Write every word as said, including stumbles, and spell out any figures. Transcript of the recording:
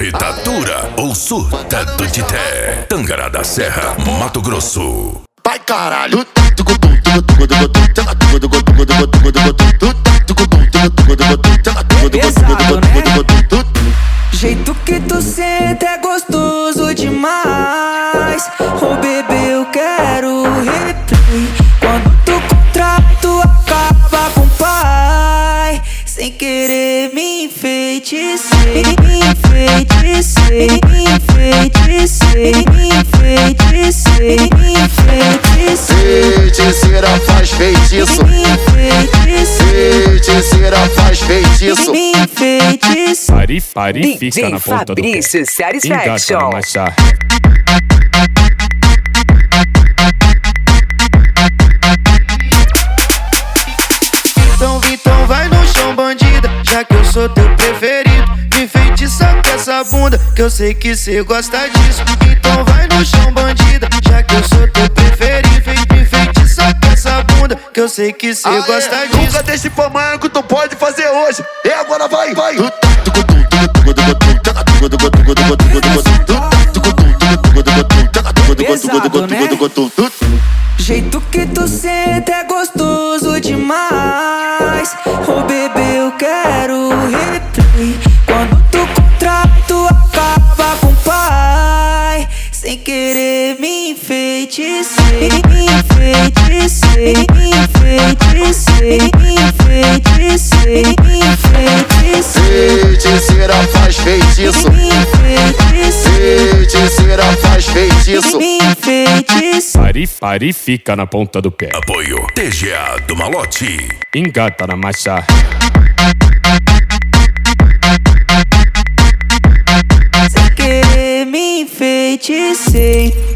Irritatura ou surta do Tité. Tangará da Serra, Mato Grosso. Vai caralho. Pesado, né? Jeito que tu senta é gostoso demais. Oh bebê, eu quero replay. Quando tu contrai, tu acaba com o pai. Sem querer me enfeitecei, me enfeitecei, me enfeitecei, me enfeitecei, me enfeitecei. Feiticeira faz feitiço, Me enfeitecei, feiticeira faz feitiço. me enfeitecei. Pari, pari, fica na ponta Fabrício do pé. Satisfaction. Engata na macha. Então, então vai no chão, bandida, já que eu sou teu preferido. Me enfeitiça com essa bunda, que eu sei que cê gosta disso. Então vai no chão, bandida, já que eu sou teu preferido. Me enfeitiça com essa bunda, que eu sei que cê gosta disso. Nunca deixe pra amanhã que tu pode fazer hoje. E agora vai, vai. Pesado, né? Jeito que tu senta é gostoso demais. Oh bebê, eu quero replay. Quando tu contrai, tu acaba com o pai. Sem querer me enfeitecei, me enfeitecei, me enfeitecei, me enfeitecei, me enfeitecei. Feiticeira faz feitiço, Me enfeitecei, feiticeira faz feitiço. me enfeitecei. Pari, pari, fica na ponta do pé. Apoio T G A do Malote. Engata na macha. Sem querer me enfeitecei.